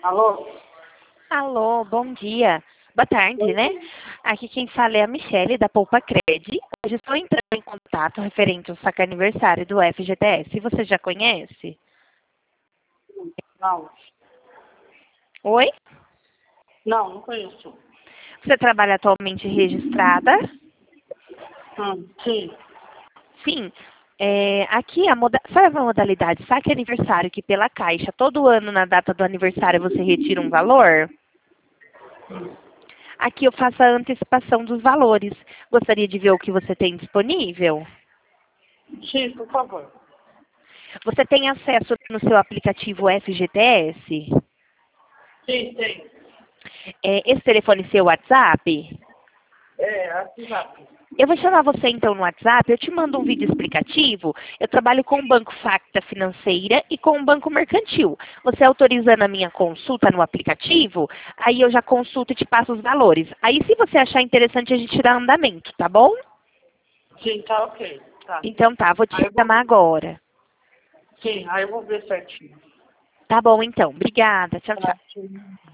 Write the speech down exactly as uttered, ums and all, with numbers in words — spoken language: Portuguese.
Alô? Alô, bom dia. Boa tarde, né? Aqui quem fala é a Michele, da Poupa Cred. Hoje estou entrando em contato referente ao saque aniversário do F G T S. Você já conhece? Não. Oi? Não, não conheço. Você trabalha atualmente registrada? Hum, sim. Sim. É, aqui, a moda... sabe a modalidade saque aniversário, que pela Caixa, todo ano na data do aniversário você retira um valor? Aqui eu faço a antecipação dos valores. Gostaria de ver o que você tem disponível? Sim, por favor. Você tem acesso no seu aplicativo F G T S? Sim, tem. É, esse telefone é seu WhatsApp? É, WhatsApp. Eu vou chamar você então no WhatsApp, eu te mando um vídeo explicativo. Eu trabalho com o Banco Facta Financeira e com o Banco Mercantil. Você autorizando a minha consulta no aplicativo, aí eu já consulto e te passo os valores. Aí se você achar interessante, a gente dá andamento, tá bom? Sim, tá ok. Tá. Então tá, vou te Aí eu vou... chamar agora. Sim, aí eu vou ver certinho. Tá bom então, obrigada, tchau, tchau. Tá.